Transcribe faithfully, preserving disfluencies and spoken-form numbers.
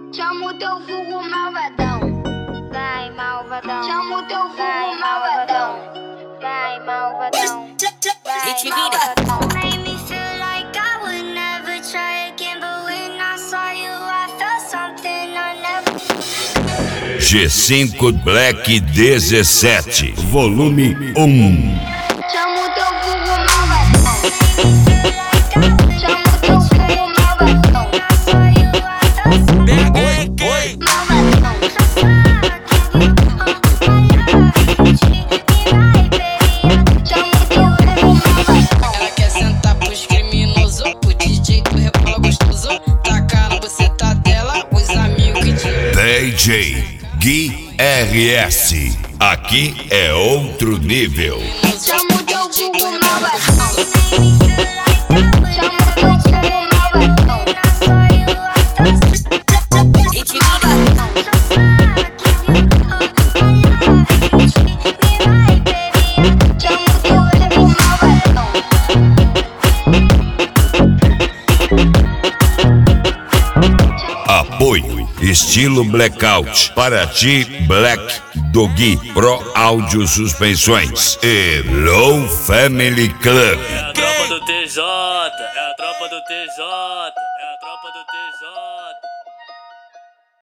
Chama o teu vulgo malvadão. Vai, malvadão. Chama o teu Vai, vulgo malvadão. Vai, malvadão. Vai, Te malvadão. Made me feel like I would never try again, but when I saw you, I felt something I never. G cinco Black dezessete, volume um. Chama o teu vulgo malvadão. Chama o teu vulgo malvadão. Oi, oi. Ela quer sentar pros criminosos, o D J do rebola gostoso. Tacar na buceta dela, os amigos que te... D J Gui R S, aqui é outro nível. Chama o teu vulgo malvadão. Chama o teu vulgo malvadão. E te liga. Chama o teu vulgo malvadão. Apoio Estilo Blackout, Paraty Black do Gui Pro Áudio Suspensões e Low Family Club. É a tropa do T J, é a tropa do T J.